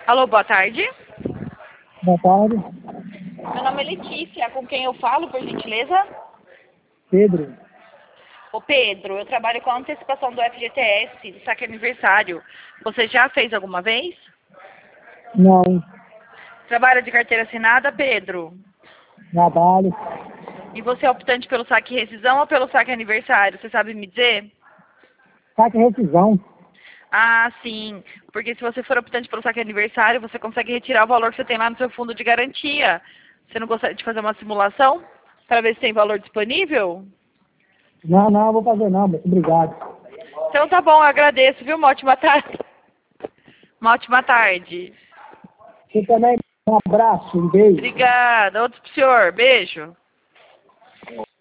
Alô, boa tarde. Boa tarde. Meu nome é Letícia, com quem eu falo, por gentileza? Pedro. Ô Pedro, eu trabalho com a antecipação do FGTS, do saque aniversário. Você já fez alguma vez? Não. Trabalha de carteira assinada, Pedro? Trabalho. E você é optante pelo saque rescisão ou pelo saque aniversário? Você sabe me dizer? Saque rescisão. Ah, sim. Porque se você for optante pelo saque aniversário, você consegue retirar o valor que você tem lá no seu fundo de garantia. Você não gostaria de fazer uma simulação para ver se tem valor disponível? Não vou fazer não, muito obrigado. Então tá bom, eu agradeço, viu? Uma ótima tarde. Uma ótima tarde. Você também, um abraço, um beijo. Obrigada. Outro pro senhor. Beijo.